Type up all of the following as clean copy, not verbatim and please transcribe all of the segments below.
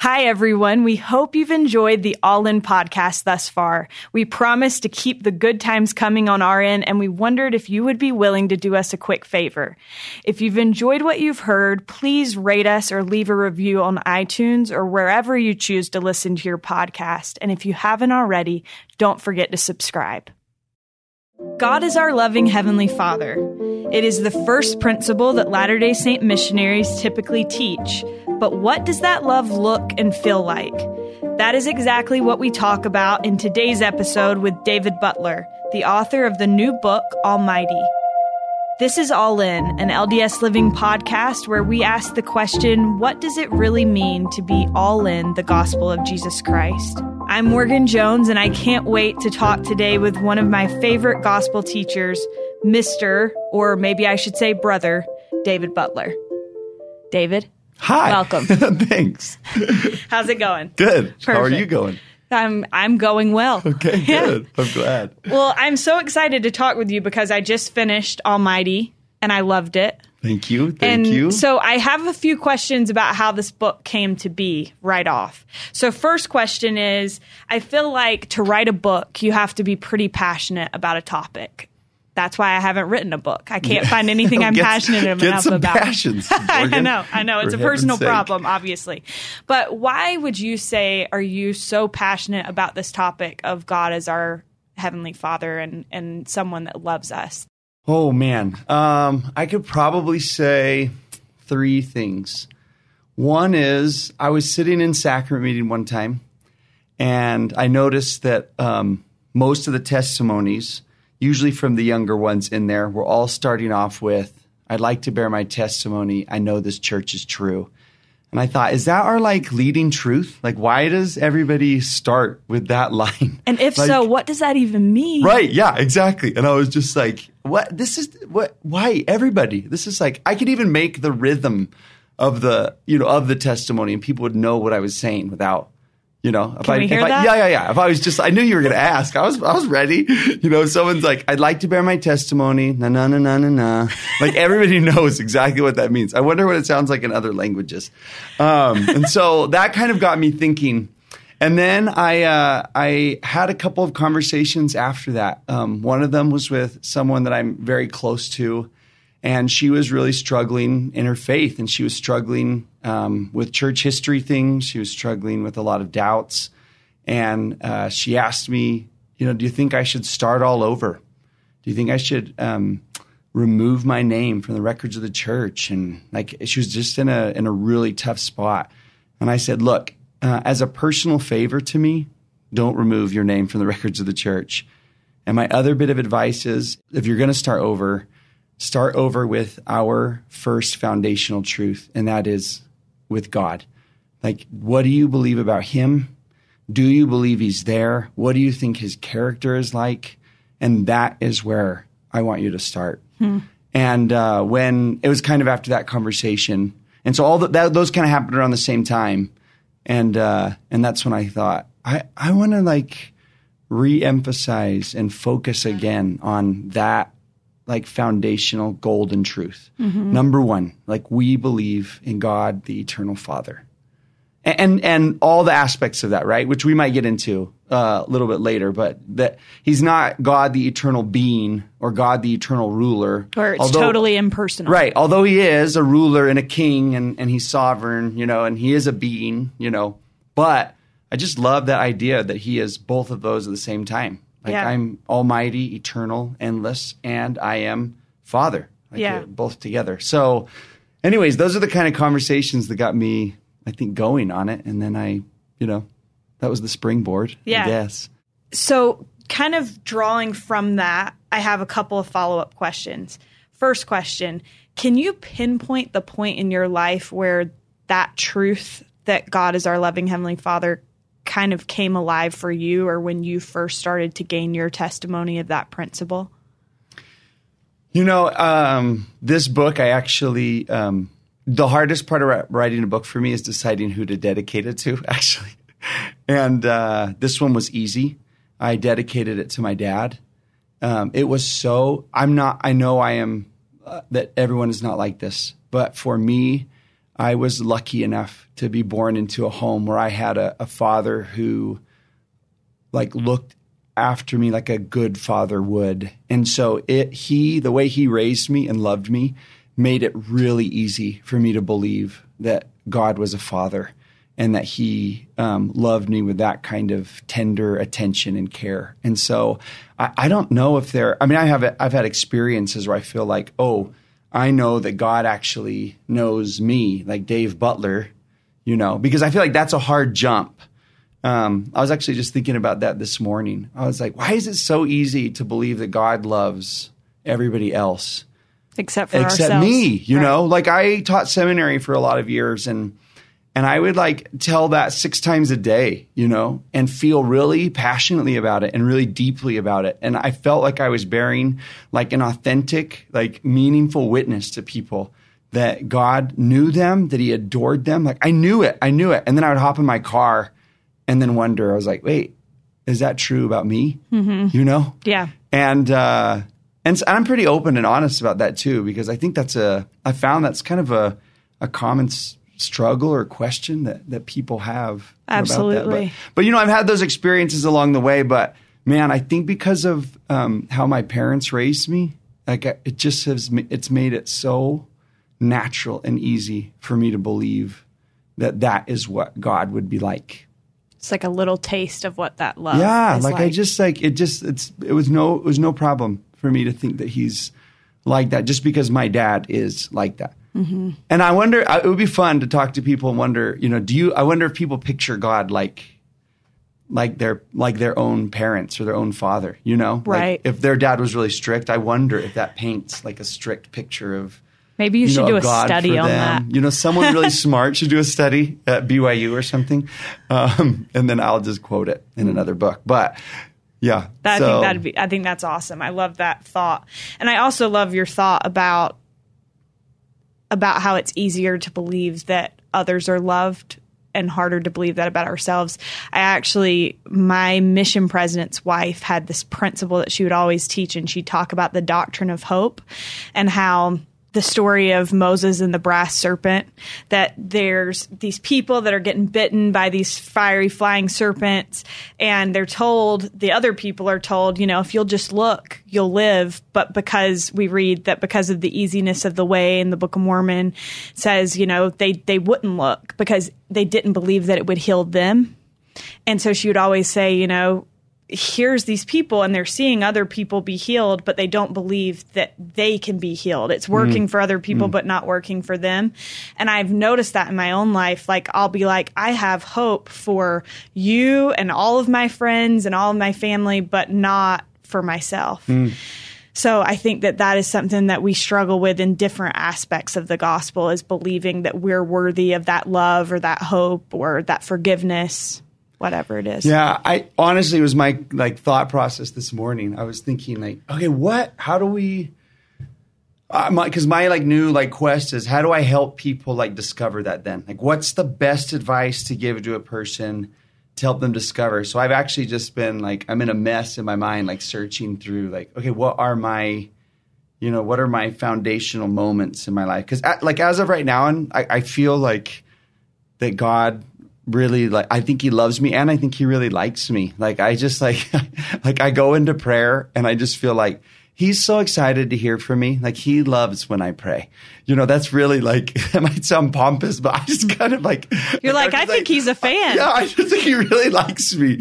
Hi, everyone. We hope you've enjoyed the All In podcast thus far. We promise to keep the good times coming on our end, and we wondered if you would be willing to do us a quick favor. If you've enjoyed what you've heard, please rate us or leave a review on iTunes or wherever you choose to listen to your podcast. And if you haven't already, don't forget to subscribe. God is our loving Heavenly Father. It is the first principle that Latter-day Saint missionaries typically teach. But what does that love look and feel like? That is exactly what we talk about in today's episode with David Butler, the author of the new book, Almighty. This is All In, an LDS Living podcast where we ask the question, what does it really mean to be all in the gospel of Jesus Christ? I'm Morgan Jones, and I can't wait to talk today with one of my favorite gospel teachers, Mr., or maybe I should say brother, David Butler. David? Hi. Welcome. Thanks. How's it going? Good. Perfect. How are you going? I'm going well. Okay, good. Yeah. I'm glad. Well, I'm so excited to talk with you because I just finished Almighty, and I loved it. Thank you. Thank you. So I have a few questions about how this book came to be right off. So first question is, I feel like to write a book, you have to be pretty passionate about a topic. That's why I haven't written a book. I can't find anything I'm passionate enough about. Passions, I know. It's a personal problem, obviously. But why would you say, are you so passionate about this topic of God as our Heavenly Father and someone that loves us? Oh, man. I could probably say three things. One is I was sitting in sacrament meeting one time, and I noticed that most of the testimonies, usually from the younger ones in there, were all starting off with, I'd like to bear my testimony. I know this church is true. And I thought, is that our leading truth? Why does everybody start with that line? And if so, what does that even mean? Right. Yeah, exactly. And I was just like, why everybody? This is I could even make the rhythm of the testimony and people would know what I was saying without, Can we hear that? Yeah. If I was just, I knew you were going to ask. I was ready. Someone's like, I'd like to bear my testimony. Na, na, na, na, na, na. Everybody knows exactly what that means. I wonder what it sounds like in other languages. And so that kind of got me thinking. And then I had a couple of conversations after that. One of them was with someone that I'm very close to. And she was really struggling in her faith, and she was struggling with church history things. She was struggling with a lot of doubts. And she asked me, do you think I should start all over? Do you think I should remove my name from the records of the church? And she was just in a really tough spot. And I said, look, as a personal favor to me, don't remove your name from the records of the church. And my other bit of advice is, if you're going to start over with our first foundational truth, and that is with God. What do you believe about him? Do you believe he's there? What do you think his character is like? And that is where I want you to start. And when it was kind of after that conversation, and so all those kind of happened around the same time, and that's when I thought, I want to re-emphasize and focus again on that foundational golden truth. Mm-hmm. Number one, we believe in God, the eternal Father. And all the aspects of that, right? Which we might get into a little bit later, but that he's not God, the eternal being, or God, the eternal ruler. Or it's totally impersonal. Right. Although he is a ruler and a king and he's sovereign, and he is a being, but I just love that idea that he is both of those at the same time. I'm almighty, eternal, endless, and I am Father. Both together. So anyways, those are the kind of conversations that got me, I think, going on it. And then that was the springboard, I guess. So kind of drawing from that, I have a couple of follow-up questions. First question, can you pinpoint the point in your life where that truth that God is our loving Heavenly Father kind of came alive for you, or when you first started to gain your testimony of that principle? This book, I actually, the hardest part of writing a book for me is deciding who to dedicate it to, actually. And this one was easy. I dedicated it to my dad. It was so, I know I am, that everyone is not like this, but for me, I was lucky enough to be born into a home where I had a father who like looked after me like a good father would. And so the way he raised me and loved me made it really easy for me to believe that God was a father and that he loved me with that kind of tender attention and care. And so I don't know if I've had experiences where I feel like, oh, I know that God actually knows me, like Dave Butler, because I feel like that's a hard jump. I was actually just thinking about that this morning. I was like, why is it so easy to believe that God loves everybody else? Except ourselves. Me, you know? Like I taught seminary for a lot of years and I would like tell that 6 times a day, and feel really passionately about it and really deeply about it. And I felt like I was bearing like an authentic, like meaningful witness to people that God knew them, that he adored them. Like I knew it. And then I would hop in my car and then wonder, I was like, wait, is that true about me? Mm-hmm. Yeah. And I'm pretty open and honest about that too, because I think I found that's kind of a common struggle or question that people have. Absolutely. About that. But I've had those experiences along the way, but man, I think because of how my parents raised me, like it's made it so natural and easy for me to believe that is what God would be like. It's like a little taste of what that love is like. It was no problem for me to think that he's like that just because my dad is like that. Mm-hmm. And I wonder, it would be fun to talk to people and wonder, I wonder if people picture God like their own parents or their own father, Right. Like if their dad was really strict, I wonder if that paints like a strict picture of, maybe you should do a study on that. Someone really smart should do a study at BYU or something. And then I'll just quote it in another book. But yeah. I think that's awesome. I love that thought. And I also love your thought about how it's easier to believe that others are loved and harder to believe that about ourselves. My mission president's wife had this principle that she would always teach, and she'd talk about the doctrine of hope and how the story of Moses and the brass serpent, that there's these people that are getting bitten by these fiery flying serpents, and the other people are told, if you'll just look, you'll live. But because we read that because of the easiness of the way in the Book of Mormon says, they wouldn't look because they didn't believe that it would heal them. And so she would always say, here's these people and they're seeing other people be healed, but they don't believe that they can be healed. It's working for other people, but not working for them. And I've noticed that in my own life. Like I'll be like, I have hope for you and all of my friends and all of my family, but not for myself. So I think that is something that we struggle with in different aspects of the gospel, is believing that we're worthy of that love or that hope or that forgiveness. Whatever it is. Yeah, I honestly, it was my thought process this morning. I was thinking okay, how do we, because my new quest is, how do I help people discover that then? What's the best advice to give to a person to help them discover? So I've actually just been I'm in a mess in my mind, searching through okay, what are my foundational moments in my life? Because as of right now, and I feel that God really I think he loves me, and I think he really likes me. I just I go into prayer and I just feel he's so excited to hear from me. He loves when I pray. That's really it might sound pompous, but I just kind of you're I think he's a fan. Yeah, I just think he really likes me,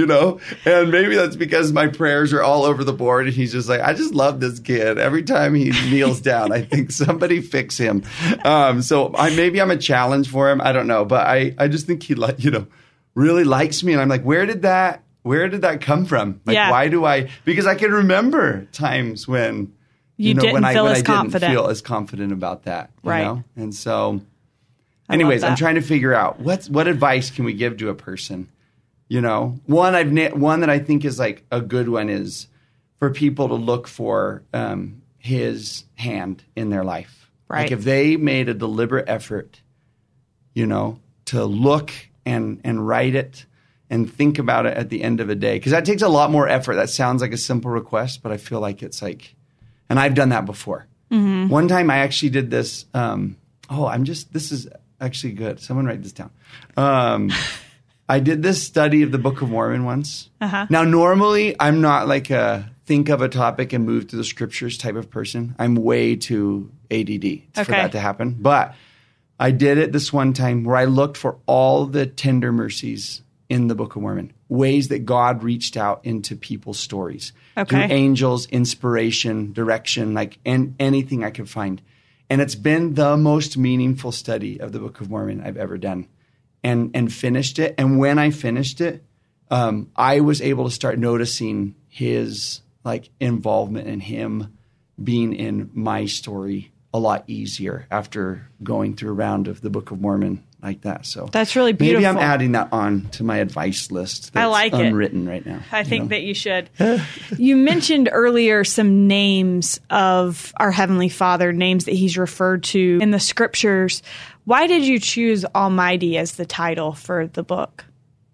And maybe that's because my prayers are all over the board and he's just I just love this kid. Every time he kneels down, I think somebody fix him. So maybe I'm a challenge for him. I don't know, but I just think he really likes me, and I'm where did that come from? Why do I? Because I can remember times when you didn't feel as confident. Didn't feel as confident about that, right? And so, anyways, I'm trying to figure out what advice can we give to a person. One that I think is a good one is for people to look for his hand in their life. Right. If they made a deliberate effort, to look and write it and think about it at the end of a day. Because that takes a lot more effort. That sounds like a simple request, but I feel like it's and I've done that before. Mm-hmm. One time I actually did this. This is actually good. Someone write this down. I did this study of the Book of Mormon once. Uh-huh. Now, normally, I'm not like a think of a topic and move to the scriptures type of person. I'm way too ADD for that to happen. But I did it this one time where I looked for all the tender mercies in the Book of Mormon, ways that God reached out into people's stories through angels, inspiration, direction, like anything I could find. And it's been the most meaningful study of the Book of Mormon I've ever done, and finished it. And when I finished it, I was able to start noticing his like involvement in him being in my story a lot easier after going through a round of the Book of Mormon like that. So that's really beautiful. Maybe I'm adding that on to my advice list. That's I like unwritten right now. I think that you should. You mentioned earlier some names of our Heavenly Father, names that he's referred to in the scriptures. Why did you choose Almighty as the title for the book?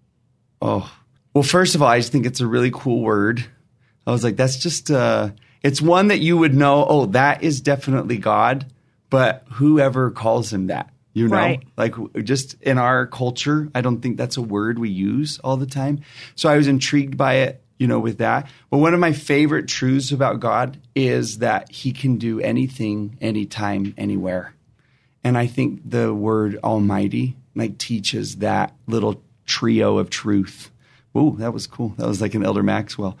Oh, well, first of all, I just think it's a really cool word. I was like, that's just, it's one that you would know, oh, that is definitely God, but whoever calls him that, you know, right. Like just in our culture, I don't think that's a word we use all the time. So I was intrigued by it, you know, with that. But one of my favorite truths about God is that he can do anything, anytime, anywhere. And I think the word Almighty like teaches that little trio of truth. Ooh, that was cool. That was like an Elder Maxwell.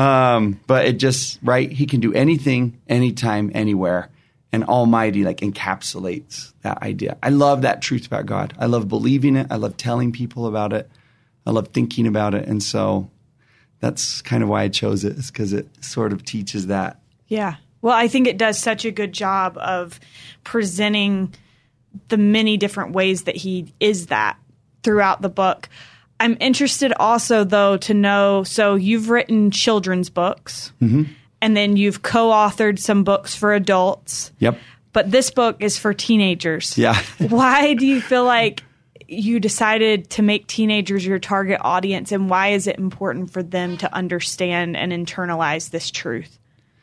But it just, right, he can do anything, anytime, anywhere. And Almighty like encapsulates that idea. I love that truth about God. I love believing it. I love telling people about it. I love thinking about it. And so that's kind of why I chose it, is because it sort of teaches that. Yeah. Well, I think it does such a good job of presenting the many different ways that he is that throughout the book. I'm interested also, though, to know, so you've written children's books, and then you've co-authored some books for adults. Yep. But this book is for teenagers. Yeah. Why do you feel like you decided to make teenagers your target audience, and why is it important for them to understand and internalize this truth?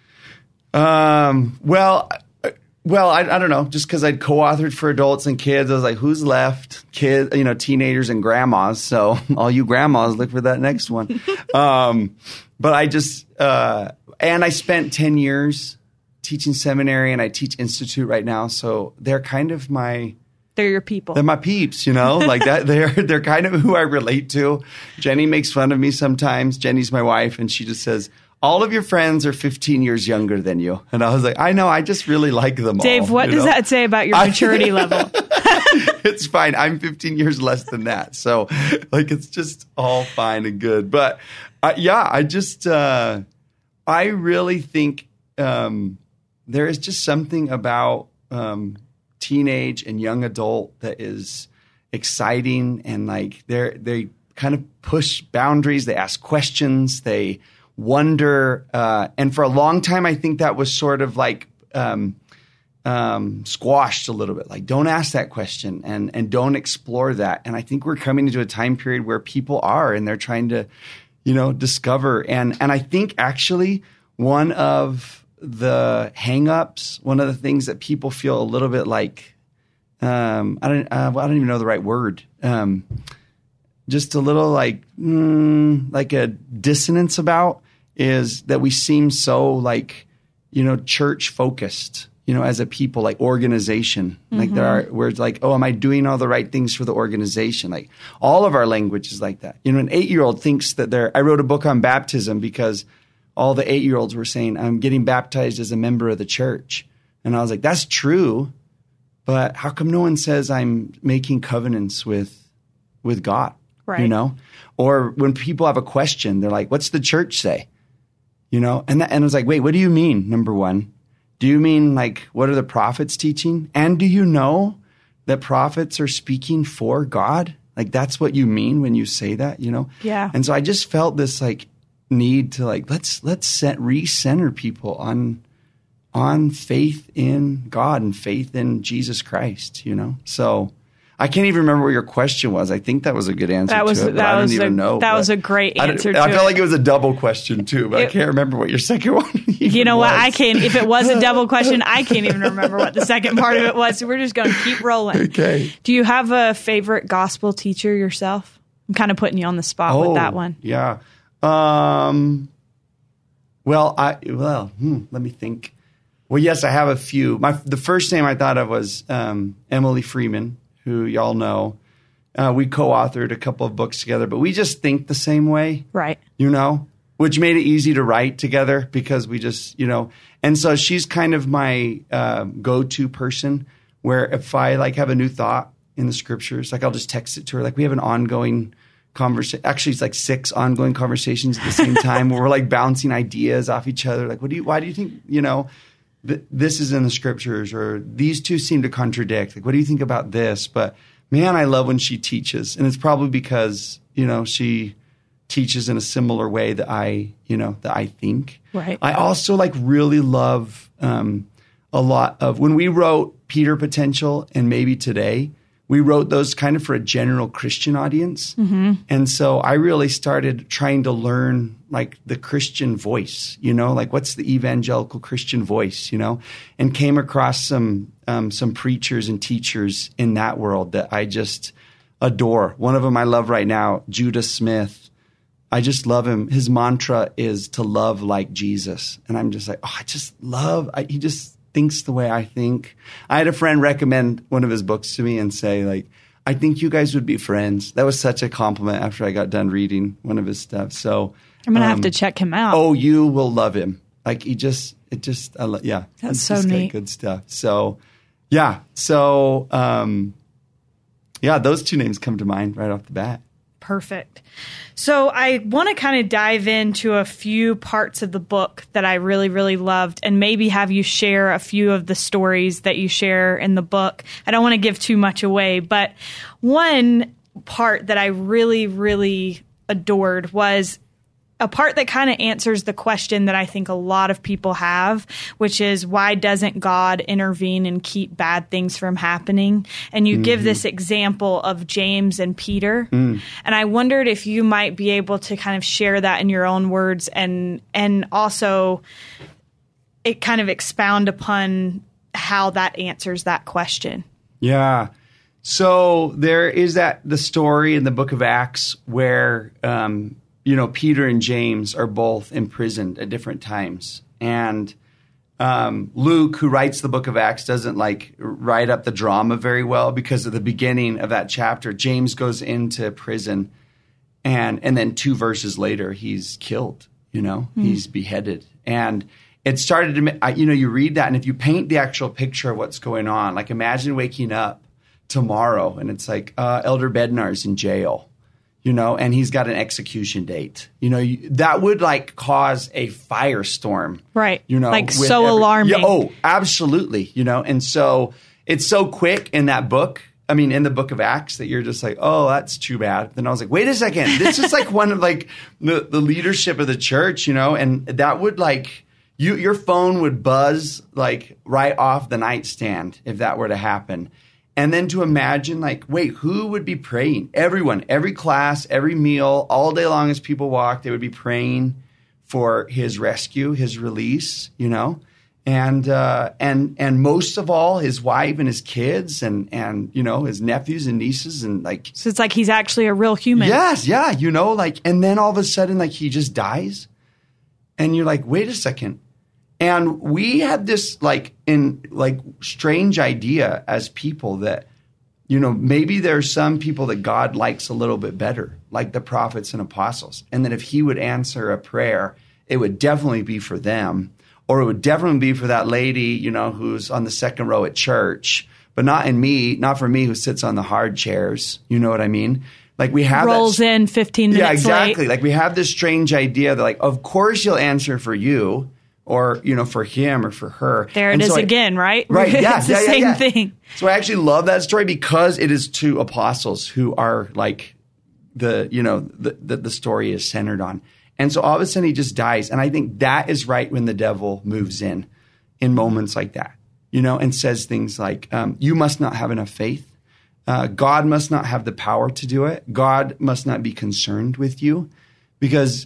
Well, I don't know. Just because I'd co-authored for adults and kids, I was like, who's left? Kids, you know, teenagers and grandmas. So all you grandmas, look for that next one. But I just, and I spent 10 years teaching seminary, and I teach institute right now. So they're kind of they're your people. They're my peeps, you know, like that. They're kind of who I relate to. Jenny makes fun of me sometimes. Jenny's my wife, and she just says, all of your friends are 15 years younger than you. And I was like, I know, I just really like them all. Dave, what does that say about your maturity level? It's fine. I'm 15 years less than that. So, like, it's just all fine and good. But, I just, I really think there is just something about teenage and young adult that is exciting. And, like, they kind of push boundaries. They ask questions. They wonder, and for a long time, I think that was sort of like squashed a little bit. Like, don't ask that question and don't explore that. And I think we're coming into a time period where people are, and they're trying to, you know, discover. And I think actually one of the hangups, one of the things that people feel a little bit like, I don't even know the right word. Just a little like a dissonance about is that we seem so like, you know, church focused, you know, as a people, like organization, like where it's like, oh, am I doing all the right things for the organization? Like all of our language is like that. You know, an 8-year-old thinks that I wrote a book on baptism because all the 8-year-olds were saying, I'm getting baptized as a member of the church. And I was like, that's true. But how come no one says I'm making covenants with God? Right. You know, or when people have a question, they're like, what's the church say? You know, and I was like, wait, what do you mean? Number one, do you mean like, what are the prophets teaching? And do you know that prophets are speaking for God? Like, that's what you mean when you say that, you know? Yeah. And so I just felt this like need to like, let's recenter people on faith in God and faith in Jesus Christ, you know? So I can't even remember what your question was. I think that was a good answer to it, but I don't even know. That was a great answer to it. I felt like it was a double question too, but I can't remember what your second one You know what? I can't. If it was a double question, I can't even remember what the second part of it was. So we're just going to keep rolling. Okay. Do you have a favorite gospel teacher yourself? I'm kind of putting you on the spot with that one. Yeah. Let me think. Well, yes, I have a few. The first name I thought of was Emily Freeman, who y'all know. We co-authored a couple of books together, but we just think the same way. Right. Which made it easy to write together because we just, and so she's kind of my go-to person where if I have a new thought in the scriptures, I'll just text it to her. We have an ongoing conversation. Actually, it's 6 ongoing conversations at the same time where we're bouncing ideas off each other. Why do you think, this is in the scriptures, or these two seem to contradict. What do you think about this? But man, I love when she teaches, and it's probably because she teaches in a similar way that I think. Right. I also really love a lot of when we wrote Peter Potential and Maybe Today. We wrote those kind of for a general Christian audience. Mm-hmm. And so I really started trying to learn the Christian voice, what's the evangelical Christian voice, and came across some preachers and teachers in that world that I just adore. One of them I love right now, Judah Smith. I just love him. His mantra is to love like Jesus. And I'm just he just thinks the way I think. I had a friend recommend one of his books to me and say, I think you guys would be friends. That was such a compliment after I got done reading one of his stuff. So I'm going to have to check him out. Oh, you will love him. That's so neat. Good stuff. So, yeah. So, those two names come to mind right off the bat. Perfect. So I want to kind of dive into a few parts of the book that I really, really loved, and maybe have you share a few of the stories that you share in the book. I don't want to give too much away, but one part that I really, really adored was a part that kind of answers the question that I think a lot of people have, which is, why doesn't God intervene and keep bad things from happening? And you give this example of James and Peter. And I wondered if you might be able to kind of share that in your own words and also it kind of expound upon how that answers that question. Yeah. So there is the story in the book of Acts where, Peter and James are both imprisoned at different times. And Luke, who writes the book of Acts, doesn't write up the drama very well, because at the beginning of that chapter, James goes into prison and then 2 verses later, he's killed, he's beheaded. And it started to, you read that, and if you paint the actual picture of what's going on, imagine waking up tomorrow and it's Elder Bednar's in jail. And he's got an execution date. That would cause a firestorm. Right. Alarming. Yeah, oh, absolutely. And so it's so quick in that book. I mean, in the book of Acts, that you're just oh, that's too bad. Then I was wait a second. This is one of the leadership of the church, and that would your phone would buzz right off the nightstand if that were to happen. And then to imagine, wait, who would be praying? Everyone, every class, every meal, all day long as people walk, they would be praying for his rescue, his release, and most of all, his wife and his kids and his nephews and nieces and So it's he's actually a real human. Yes, yeah, and then all of a sudden, he just dies, and you're wait a second. And we had this strange idea as people that, maybe there's some people that God likes a little bit better, like the prophets and apostles. And that if he would answer a prayer, it would definitely be for them, or it would definitely be for that lady, who's on the second row at church, but not for me who sits on the hard chairs. You know what I mean? We have rolls in 15 minutes. Yeah, exactly. Late. We have this strange idea that of course he'll answer for you. Or, for him or for her. There it is again, right? Right, yeah. It's the same thing. So I actually love that story because it is 2 apostles who are the story is centered on. And so all of a sudden he just dies. And I think that is right when the devil moves in moments like that, and says things like, you must not have enough faith. God must not have the power to do it. God must not be concerned with you. Because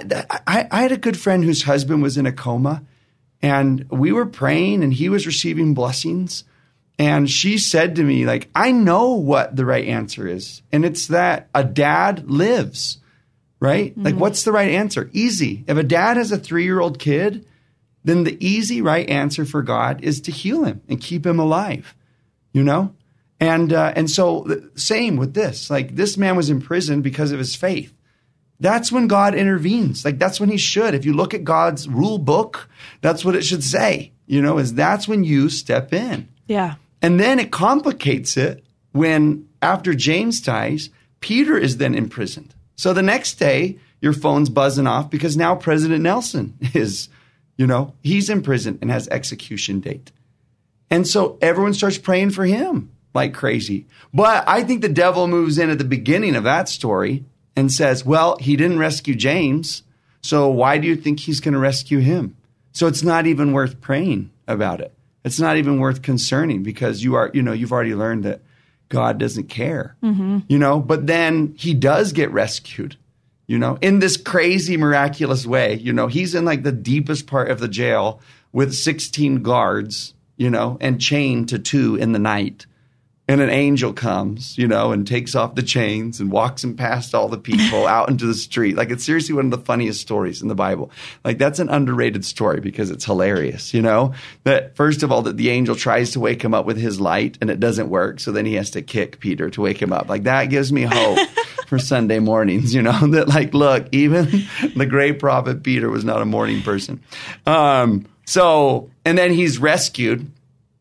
I had a good friend whose husband was in a coma, and we were praying and he was receiving blessings. And she said to me, like, I know what the right answer is. And it's that a dad lives, right? Mm-hmm. Like, what's the right answer? Easy. If a dad has a 3-year-old kid, then the easy right answer for God is to heal him and keep him alive, you know? And so same with this. Like, this man was in prison because of his faith. That's when God intervenes. Like, that's when he should. If you look at God's rule book, that's what it should say, you know, is that's when you step in. Yeah. And then it complicates it when, after James dies, Peter is then imprisoned. So the next day, your phone's buzzing off because now President Nelson is, you know, he's in prison and has execution date. And so everyone starts praying for him like crazy. But I think the devil moves in at the beginning of that story and says, well, he didn't rescue James, so why do you think he's going to rescue him? So it's not even worth praying about it. It's not even worth concerning because you've already learned that God doesn't care, you know, but then he does get rescued, you know, in this crazy, miraculous way. You know, he's in like the deepest part of the jail with 16 guards, you know, and chained to 2 in the night. And an angel comes, you know, and takes off the chains and walks him past all the people out into the street. Like, it's seriously one of the funniest stories in the Bible. Like, that's an underrated story because it's hilarious, you know, that first of all, that the angel tries to wake him up with his light and it doesn't work. So then he has to kick Peter to wake him up. Like, that gives me hope for Sunday mornings, you know, that like, look, even the great prophet Peter was not a morning person. And then he's rescued.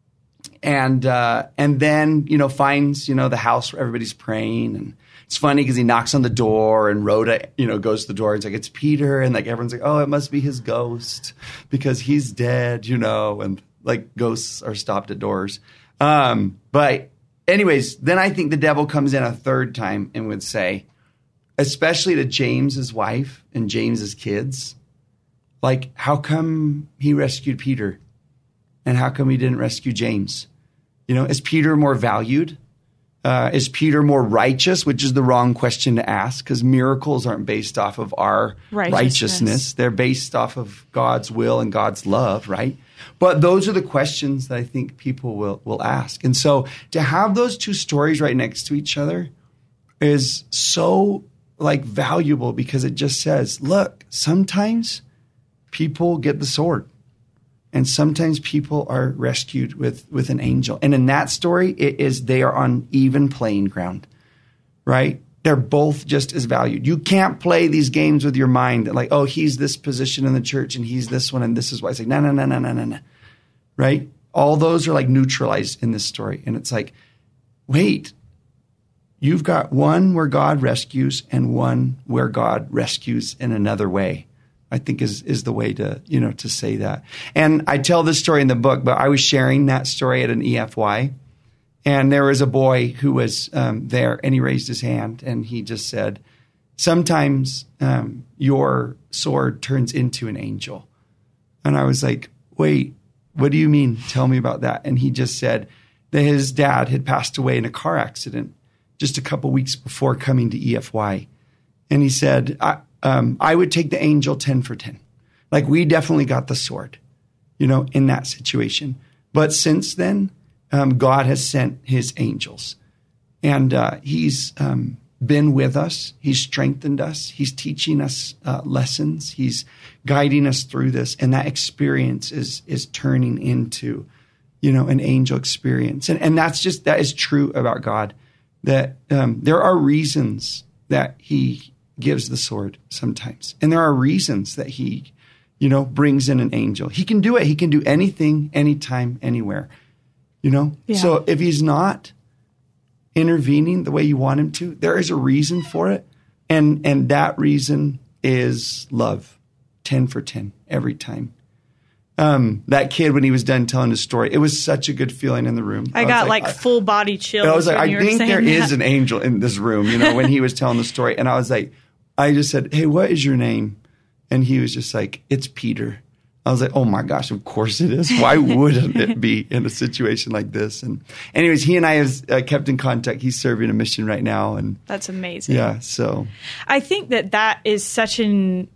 And then, you know, finds, you know, the house where everybody's praying. And it's funny because he knocks on the door and Rhoda, you know, goes to the door and it's like, it's Peter. And like, everyone's like, oh, it must be his ghost because he's dead, you know, and like ghosts are stopped at doors. But anyways, then I think the devil comes in a third time and would say, especially to James's wife and James's kids, like, how come he rescued Peter? And how come he didn't rescue James? You know, is Peter more valued? Is Peter more righteous? Which is the wrong question to ask because miracles aren't based off of our righteousness. They're based off of God's will and God's love, right? But those are the questions that I think people will ask. And so to have those two stories right next to each other is so like valuable because it just says, look, sometimes people get the sword. And sometimes people are rescued with an angel. And in that story, they are on even playing ground, right? They're both just as valued. You can't play these games with your mind like, oh, he's this position in the church and he's this one and this is why. It's like, no, right? All those are like neutralized in this story. And it's like, wait, you've got one where God rescues and one where God rescues in another way. I think is the way to, you know, to say that. And I tell this story in the book, but I was sharing that story at an EFY. And there was a boy who was there and he raised his hand and he just said, sometimes your sword turns into an angel. And I was like, wait, what do you mean? Tell me about that. And he just said that his dad had passed away in a car accident just a couple weeks before coming to EFY. And he said, I would take the angel 10 for 10. Like, we definitely got the sword, you know, in that situation. But since then, God has sent his angels. And he's been with us. He's strengthened us. He's teaching us lessons. He's guiding us through this. And that experience is turning into, you know, an angel experience. And that is true about God, that there are reasons that he gives the sword sometimes. And there are reasons that he, you know, brings in an angel. He can do it. He can do anything, anytime, anywhere, you know? Yeah. So if he's not intervening the way you want him to, there is a reason for it. And that reason is love. 10 for 10 every time. That kid, when he was done telling his story, it was such a good feeling in the room. I got like full body chills. I was like, I think there is an angel in this room, you know, when he was telling the story. And I was like, I just said, hey, what is your name? And he was just like, it's Peter. I was like, oh my gosh, of course it is. Why wouldn't it be in a situation like this? And anyways, he and I have kept in contact. He's serving a mission right now. And that's amazing. Yeah. So I think that is such an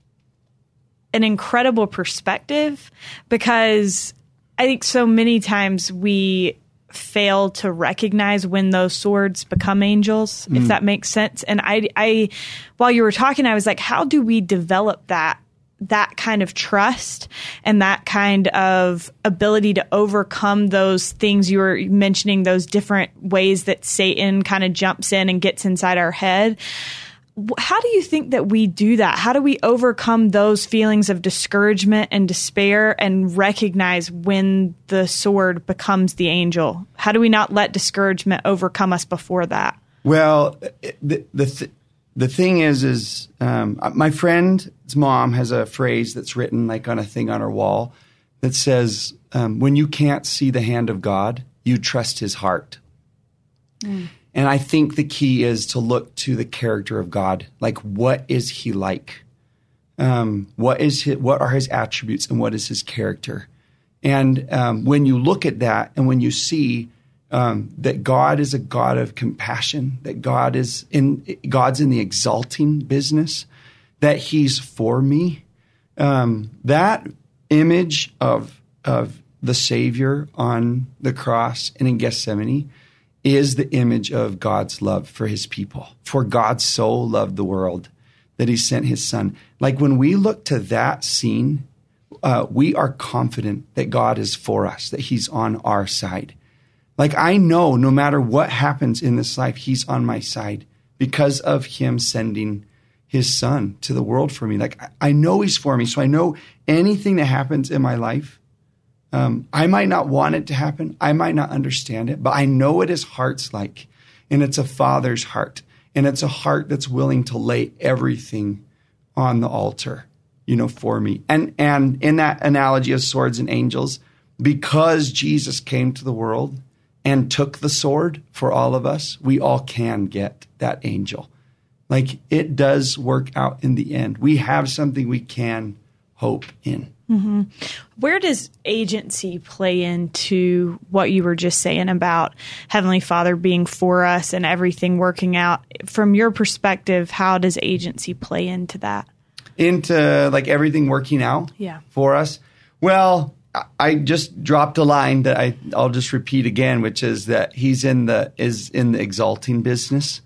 incredible perspective, because I think so many times we fail to recognize when those swords become angels, if that makes sense. And I, while you were talking, I was like, how do we develop that kind of trust and that kind of ability to overcome those things you were mentioning, those different ways that Satan kind of jumps in and gets inside our head? How do you think that we do that? How do we overcome those feelings of discouragement and despair and recognize when the sword becomes the angel? How do we not let discouragement overcome us before that? Well, the thing is my friend's mom has a phrase that's written like on a thing on her wall that says, when you can't see the hand of God, you trust his heart. And I think the key is to look to the character of God. Like, what is he like? What are his attributes and what is his character? And when you look at that and when you see that God is a God of compassion, that God's in the exalting business, that he's for me, that image of the Savior on the cross and in Gethsemane is the image of God's love for his people. For God so loved the world that he sent his son. Like, when we look to that scene, we are confident that God is for us, that he's on our side. Like, I know no matter what happens in this life, he's on my side because of him sending his son to the world for me. Like, I know he's for me. So I know anything that happens in my life, I might not want it to happen. I might not understand it, but I know what his heart's like. And it's a father's heart. And it's a heart that's willing to lay everything on the altar, for me. And in that analogy of swords and angels, because Jesus came to the world and took the sword for all of us, we all can get that angel. Like, it does work out in the end. We have something we can hope in. Mm-hmm. Where does agency play into what you were just saying about Heavenly Father being for us and everything working out? From your perspective, how does agency play into that? Into like everything working out for us? Well, I just dropped a line that I'll just repeat again, which is that he's in the exalting business,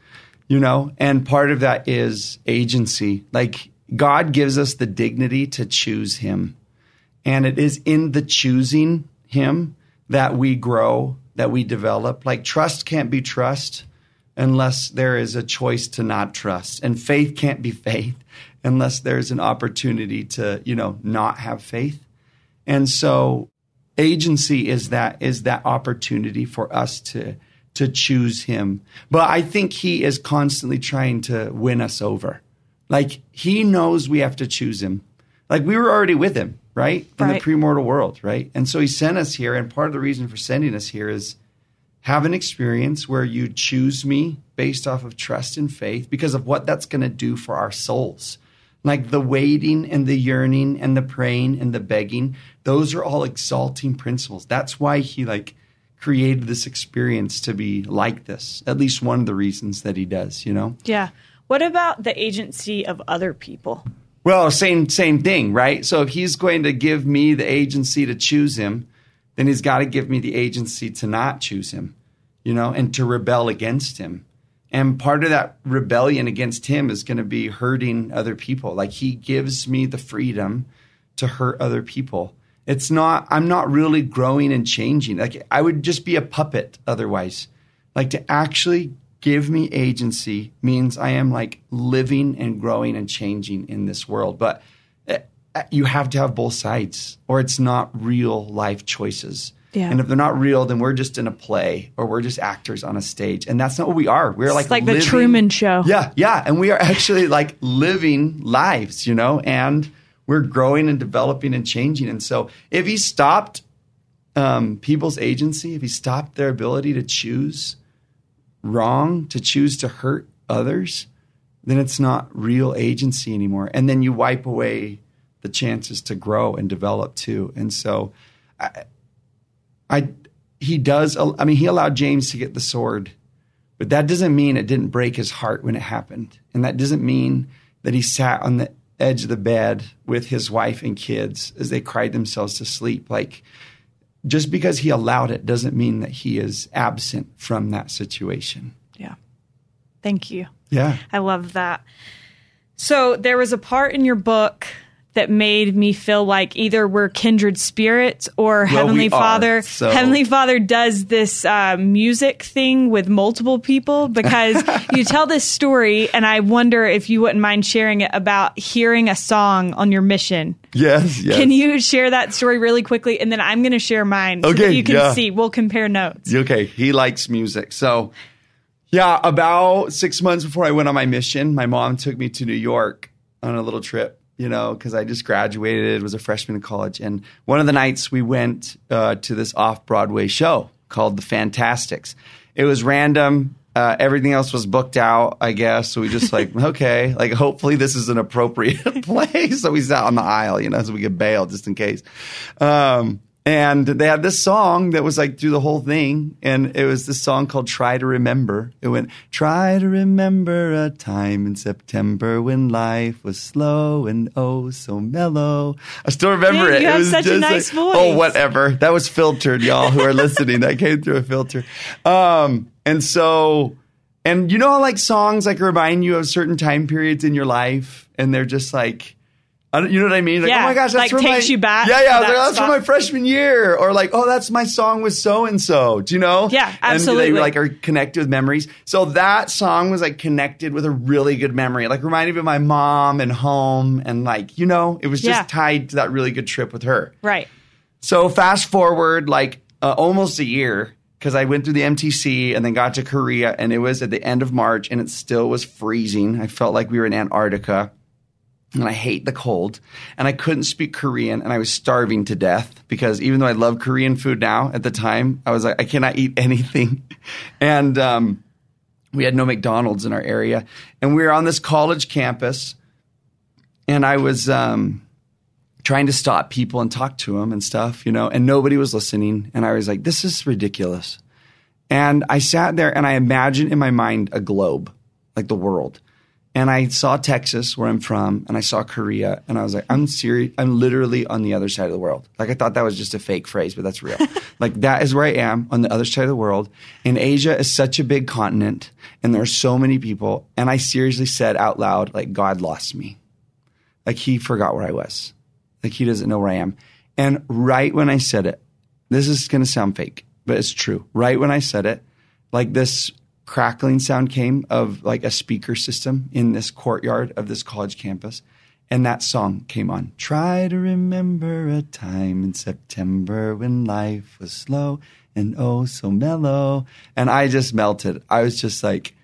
and part of that is agency. Like, God gives us the dignity to choose him. And it is in the choosing him that we grow, that we develop. Like, trust can't be trust unless there is a choice to not trust. And faith can't be faith unless there's an opportunity to, not have faith. And so agency is that opportunity for us to choose him. But I think he is constantly trying to win us over. Like, he knows we have to choose him. Like, we were already with him, right? In the premortal world, right? And so he sent us here. And part of the reason for sending us here is have an experience where you choose me based off of trust and faith because of what that's going to do for our souls. Like, the waiting and the yearning and the praying and the begging, those are all exalting principles. That's why he created this experience to be like this. At least one of the reasons that he does, Yeah. What about the agency of other people? Well, same thing, right? So if he's going to give me the agency to choose him, then he's got to give me the agency to not choose him, and to rebel against him. And part of that rebellion against him is going to be hurting other people. Like, he gives me the freedom to hurt other people. I'm not really growing and changing. Like, I would just be a puppet otherwise. Like, to actually give me agency means I am living and growing and changing in this world. But you have to have both sides or it's not real life choices. Yeah. And if they're not real, then we're just in a play or we're just actors on a stage. And that's not what we are. We're like living, the Truman Show. Yeah. Yeah. And we are actually living lives, and we're growing and developing and changing. And so if he stopped people's agency, if he stopped their ability to choose wrong, to choose to hurt others, then it's not real agency anymore. And then you wipe away the chances to grow and develop too. And so he allowed James to get the sword, but that doesn't mean it didn't break his heart when it happened. And that doesn't mean that he sat on the edge of the bed with his wife and kids as they cried themselves to sleep. Like, just because he allowed it doesn't mean that he is absent from that situation. Yeah. Thank you. Yeah. I love that. So there was a part in your book that made me feel like either we're kindred spirits or Heavenly Father. Heavenly Father does this music thing with multiple people, because you tell this story, and I wonder if you wouldn't mind sharing it, about hearing a song on your mission. Yes. Can you share that story really quickly? And then I'm going to share mine so that you can see. We'll compare notes. Okay. He likes music. So, yeah, about 6 months before I went on my mission, my mom took me to New York on a little trip. Because I just graduated, was a freshman in college. And one of the nights we went to this off-Broadway show called The Fantastics. It was random. Everything else was booked out, I guess. So we just okay, hopefully this is an appropriate place. So we sat on the aisle, so we could bail just in case. And they had this song that was through the whole thing. And it was this song called Try to Remember. It went, try to remember a time in September when life was slow and oh so mellow. I still remember it. You have was such a nice voice. Oh, whatever. That was filtered, y'all who are listening. That came through a filter. And you know how songs remind you of certain time periods in your life, and they're just you know what I mean? Yeah. Oh my gosh, that's takes you back. Yeah. I was that's from my freshman year. Or oh, that's my song with so-and-so. Do you know? Yeah, absolutely. And they are connected with memories. So that song was connected with a really good memory. Reminded me of my mom and home. And it was just tied to that really good trip with her. Right. So fast forward almost a year, because I went through the MTC and then got to Korea. And it was at the end of March and it still was freezing. I felt like we were in Antarctica. And I hate the cold, and I couldn't speak Korean, and I was starving to death, because even though I love Korean food now, at the time, I was I cannot eat anything. And we had no McDonald's in our area. And we were on this college campus, and I was trying to stop people and talk to them and stuff, and nobody was listening. And I was this is ridiculous. And I sat there, and I imagined in my mind a globe, the world. And I saw Texas, where I'm from, and I saw Korea, and I was I'm serious. I'm literally on the other side of the world. I thought that was just a fake phrase, but that's real. That is where I am, on the other side of the world. And Asia is such a big continent, and there are so many people. And I seriously said out loud, God lost me. He forgot where I was. He doesn't know where I am. And right when I said it, this is going to sound fake, but it's true. Right when I said it, this crackling sound came of a speaker system in this courtyard of this college campus. And that song came on. Try to remember a time in September when life was slow and oh so mellow. And I just melted. I was just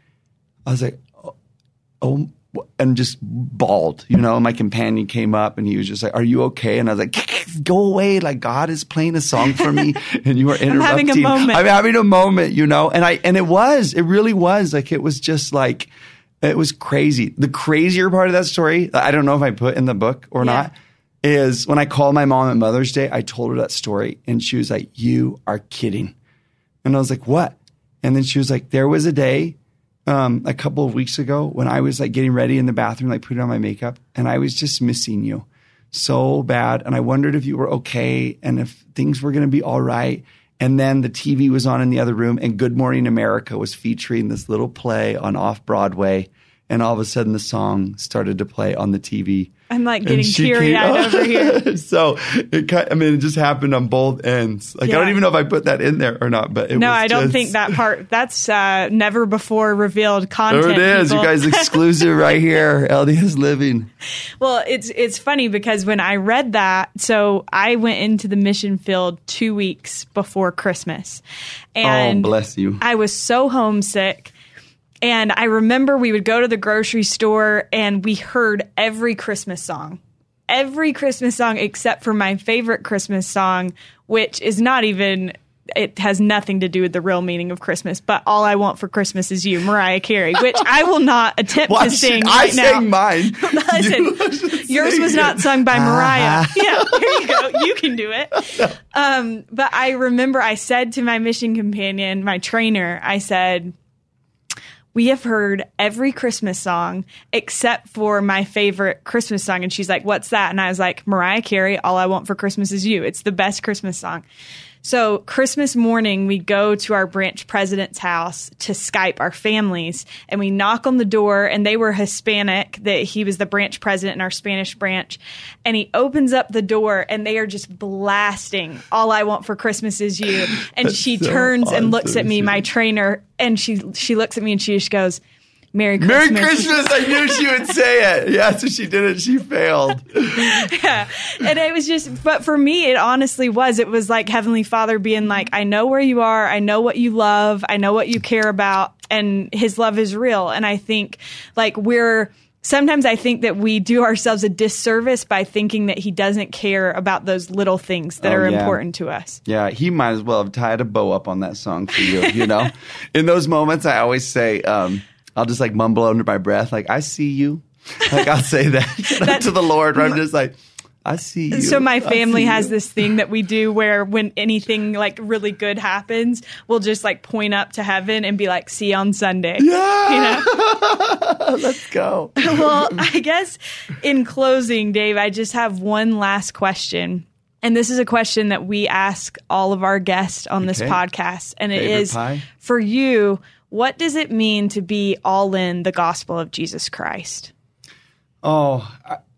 oh, and just bawled, My companion came up and he was just are you okay? And I was go away. God is playing a song for me and you are interrupting. I'm having a moment, And it really was. It was just it was crazy. The crazier part of that story, I don't know if I put in the book or not, is when I called my mom at Mother's Day, I told her that story and she was you are kidding. And I was what? And then she was there was a day a couple of weeks ago when I was getting ready in the bathroom, putting on my makeup, and I was just missing you so bad. And I wondered if you were okay and if things were going to be all right. And then the TV was on in the other room, and Good Morning America was featuring this little play on off-Broadway. And all of a sudden the song started to play on the TV. I'm getting teary-eyed over here. So it just happened on both ends. I don't even know if I put that in there or not, but I don't think that part. That's never before revealed content. There it is, people. You guys, exclusive right here. LDS Living. Well, it's funny because when I read that, so I went into the mission field 2 weeks before Christmas, and bless you. I was so homesick. And I remember we would go to the grocery store and we heard every Christmas song except for my favorite Christmas song, which is not even it has nothing to do with the real meaning of Christmas, but All I Want for Christmas Is You, Mariah Carey, which I will not attempt to sing right now. I sang mine. Listen, yours was not sung by Mariah. Yeah, there you go. You can do it. But I remember I said to my mission companion, my trainer, I said, we have heard every Christmas song except for my favorite Christmas song. And she's like, what's that? And I was like, Mariah Carey, All I Want for Christmas Is You. It's the best Christmas song. So Christmas morning, we go to our branch president's house to Skype our families, and we knock on the door, and they were Hispanic, that he was the branch president in our Spanish branch. And he opens up the door, and they are just blasting All I Want for Christmas Is You. And she turns and looks at me, my trainer, and she looks at me and she just goes, Merry Christmas. Merry Christmas. I knew she would say it. Yeah, so she did it. She failed. Yeah. And it was just, but for me, it honestly was. It was like Heavenly Father being like, I know where you are. I know what you love. I know what you care about. And his love is real. And I think like sometimes I think that we do ourselves a disservice by thinking that he doesn't care about those little things that are important to us. Yeah, he might as well have tied a bow up on that song for you, you know? In those moments, I always say, I'll just like mumble under my breath, like, I see you. Like, I'll say that to the Lord, where I'm just like, I see you. So my family has this thing that we do where when anything like really good happens, we'll just like point up to heaven and be like, see you on Sunday. Yeah. You know? Let's go. Well, I guess in closing, Dave, I just have one last question. And this is a question that we ask all of our guests on this podcast. And Favorite it is, for you, what does it mean to be all in the gospel of Jesus Christ? Oh,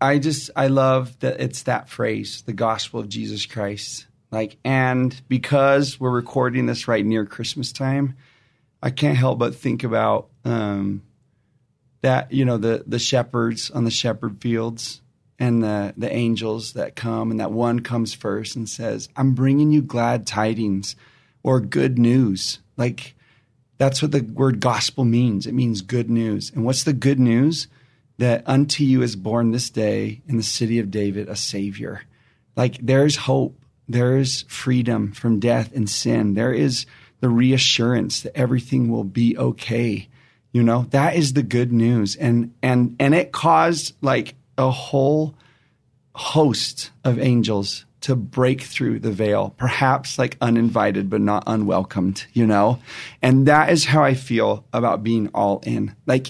I love that it's that phrase, the gospel of Jesus Christ. Like, and because we're recording this right near Christmas time, I can't help but think about that, you know, the shepherds on the shepherd fields and the angels that come, and that one comes first and says, I'm bringing you glad tidings or good news. Like, that's what the word gospel means. It means good news. And what's the good news? That unto you is born this day in the city of David a Savior. Like, there's hope. There's freedom from death and sin. There is the reassurance that everything will be okay. You know, that is the good news. And it caused like a whole host of angels to break through the veil, perhaps like uninvited, but not unwelcomed, you know? And that is how I feel about being all in. Like,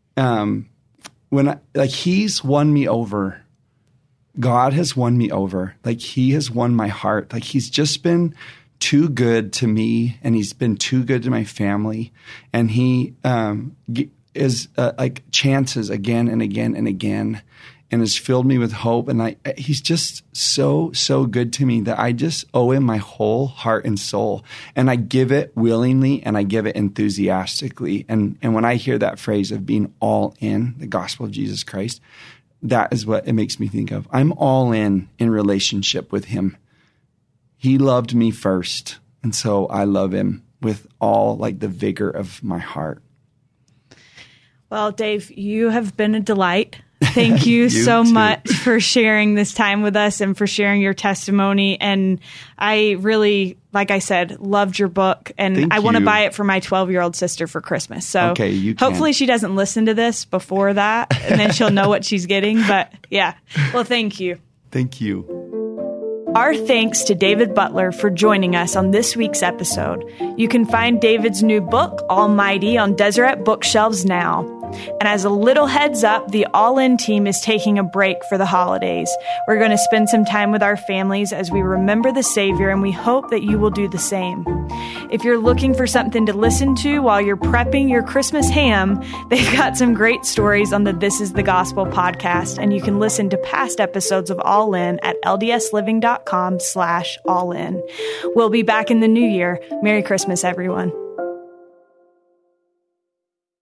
he's won me over. God has won me over. Like, he has won my heart. Like, he's just been too good to me, and he's been too good to my family. And he is like chances again and again and again, and has filled me with hope. And he's just so good to me that I just owe him my whole heart and soul. And I give it willingly, and I give it enthusiastically. And when I hear that phrase of being all in the gospel of Jesus Christ, that is what it makes me think of. I'm all in relationship with him. He loved me first, and so I love him with all like the vigor of my heart. Well, Dave, you have been a delight. Thank you so much for sharing this time with us and for sharing your testimony. And I really, like I said, loved your book. And I want to buy it for my 12-year-old sister for Christmas. So hopefully she doesn't listen to this before that, and then she'll know what she's getting. But yeah, well, thank you. Thank you. Our thanks to David Butler for joining us on this week's episode. You can find David's new book, Almighty, on Deseret bookshelves now. And as a little heads up, the All In team is taking a break for the holidays. We're going to spend some time with our families as we remember the Savior, and we hope that you will do the same. If you're looking for something to listen to while you're prepping your Christmas ham, they've got some great stories on the This Is the Gospel podcast, and you can listen to past episodes of All In at ldsliving.com/allin. We'll be back in the new year. Merry Christmas, everyone.